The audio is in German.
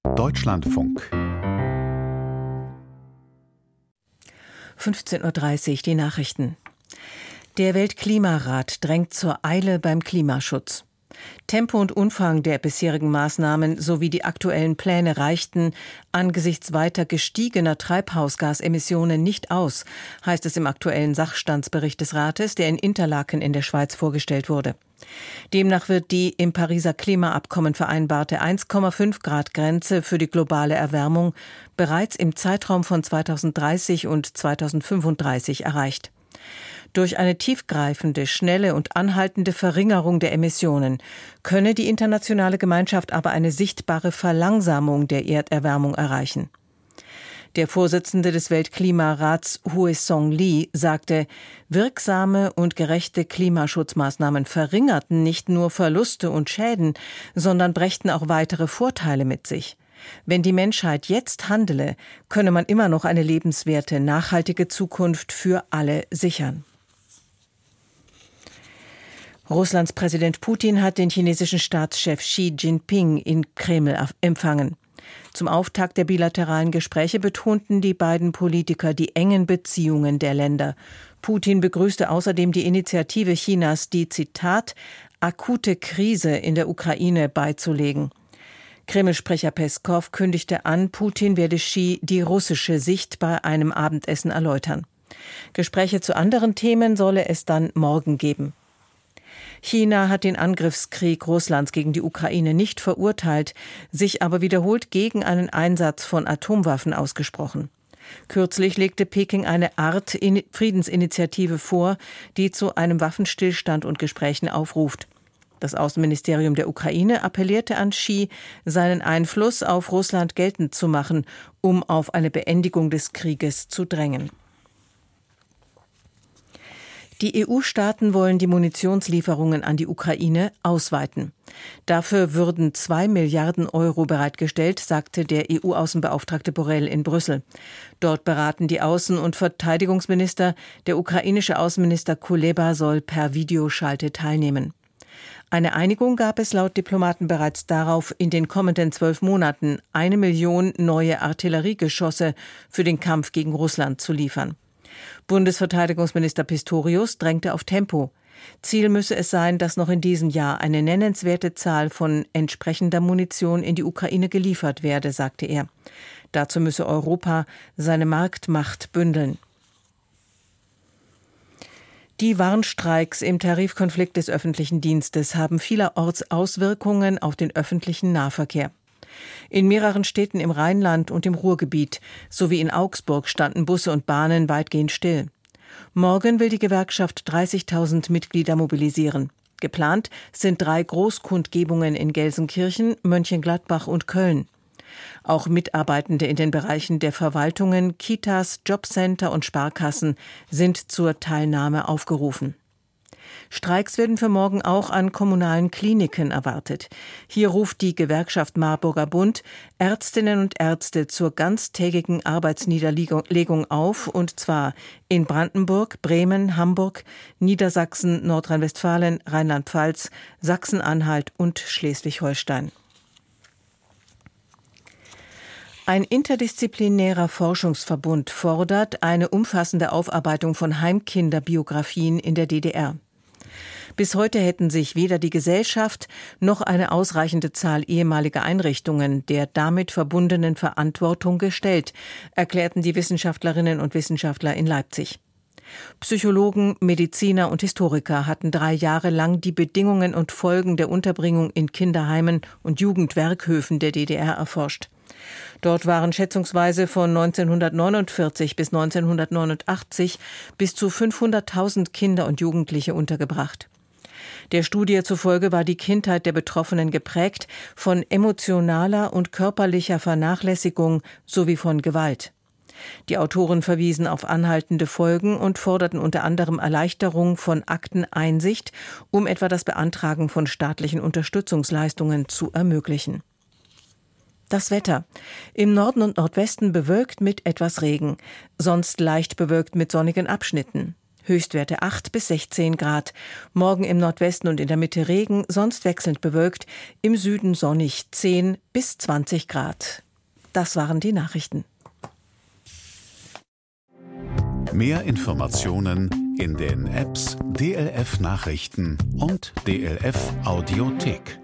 Deutschlandfunk. 15:30 Uhr, die Nachrichten. Der Weltklimarat drängt zur Eile beim Klimaschutz. Tempo und Umfang der bisherigen Maßnahmen sowie die aktuellen Pläne reichten angesichts weiter gestiegener Treibhausgasemissionen nicht aus, heißt es im aktuellen Sachstandsbericht des Rates, der in Interlaken in der Schweiz vorgestellt wurde. Demnach wird die im Pariser Klimaabkommen vereinbarte 1,5 Grad Grenze für die globale Erwärmung bereits im Zeitraum von 2030 und 2035 erreicht. Durch eine tiefgreifende, schnelle und anhaltende Verringerung der Emissionen könne die internationale Gemeinschaft aber eine sichtbare Verlangsamung der Erderwärmung erreichen. Der Vorsitzende des Weltklimarats, Huesong Lee, sagte, wirksame und gerechte Klimaschutzmaßnahmen verringerten nicht nur Verluste und Schäden, sondern brächten auch weitere Vorteile mit sich. Wenn die Menschheit jetzt handele, könne man immer noch eine lebenswerte, nachhaltige Zukunft für alle sichern. Russlands Präsident Putin hat den chinesischen Staatschef Xi Jinping in Kreml empfangen. Zum Auftakt der bilateralen Gespräche betonten die beiden Politiker die engen Beziehungen der Länder. Putin begrüßte außerdem die Initiative Chinas, die, Zitat, akute Krise in der Ukraine beizulegen. Kreml-Sprecher Peskow kündigte an, Putin werde Xi die russische Sicht bei einem Abendessen erläutern. Gespräche zu anderen Themen solle es dann morgen geben. China hat den Angriffskrieg Russlands gegen die Ukraine nicht verurteilt, sich aber wiederholt gegen einen Einsatz von Atomwaffen ausgesprochen. Kürzlich legte Peking eine Art Friedensinitiative vor, die zu einem Waffenstillstand und Gesprächen aufruft. Das Außenministerium der Ukraine appellierte an Xi, seinen Einfluss auf Russland geltend zu machen, um auf eine Beendigung des Krieges zu drängen. Die EU-Staaten wollen die Munitionslieferungen an die Ukraine ausweiten. Dafür würden 2 Milliarden Euro bereitgestellt, sagte der EU-Außenbeauftragte Borrell in Brüssel. Dort beraten die Außen- und Verteidigungsminister. Der ukrainische Außenminister Kuleba soll per Videoschalte teilnehmen. Eine Einigung gab es laut Diplomaten bereits darauf, in den kommenden 12 Monaten 1 Million neue Artilleriegeschosse für den Kampf gegen Russland zu liefern. Bundesverteidigungsminister Pistorius drängte auf Tempo. Ziel müsse es sein, dass noch in diesem Jahr eine nennenswerte Zahl von entsprechender Munition in die Ukraine geliefert werde, sagte er. Dazu müsse Europa seine Marktmacht bündeln. Die Warnstreiks im Tarifkonflikt des öffentlichen Dienstes haben vielerorts Auswirkungen auf den öffentlichen Nahverkehr. In mehreren Städten im Rheinland und im Ruhrgebiet sowie in Augsburg standen Busse und Bahnen weitgehend still. Morgen will die Gewerkschaft 30.000 Mitglieder mobilisieren. Geplant sind 3 Großkundgebungen in Gelsenkirchen, Mönchengladbach und Köln. Auch Mitarbeitende in den Bereichen der Verwaltungen, Kitas, Jobcenter und Sparkassen sind zur Teilnahme aufgerufen. Streiks werden für morgen auch an kommunalen Kliniken erwartet. Hier ruft die Gewerkschaft Marburger Bund Ärztinnen und Ärzte zur ganztägigen Arbeitsniederlegung auf, und zwar in Brandenburg, Bremen, Hamburg, Niedersachsen, Nordrhein-Westfalen, Rheinland-Pfalz, Sachsen-Anhalt und Schleswig-Holstein. Ein interdisziplinärer Forschungsverbund fordert eine umfassende Aufarbeitung von Heimkinderbiografien in der DDR. Bis heute hätten sich weder die Gesellschaft noch eine ausreichende Zahl ehemaliger Einrichtungen der damit verbundenen Verantwortung gestellt, erklärten die Wissenschaftlerinnen und Wissenschaftler in Leipzig. Psychologen, Mediziner und Historiker hatten 3 Jahre lang die Bedingungen und Folgen der Unterbringung in Kinderheimen und Jugendwerkhöfen der DDR erforscht. Dort waren schätzungsweise von 1949 bis 1989 bis zu 500.000 Kinder und Jugendliche untergebracht. Der Studie zufolge war die Kindheit der Betroffenen geprägt von emotionaler und körperlicher Vernachlässigung sowie von Gewalt. Die Autoren verwiesen auf anhaltende Folgen und forderten unter anderem Erleichterung von Akteneinsicht, um etwa das Beantragen von staatlichen Unterstützungsleistungen zu ermöglichen. Das Wetter. Im Norden und Nordwesten bewölkt mit etwas Regen, sonst leicht bewölkt mit sonnigen Abschnitten. Höchstwerte 8 bis 16 Grad. Morgen im Nordwesten und in der Mitte Regen, sonst wechselnd bewölkt. Im Süden sonnig 10 bis 20 Grad. Das waren die Nachrichten. Mehr Informationen in den Apps DLF Nachrichten und DLF Audiothek.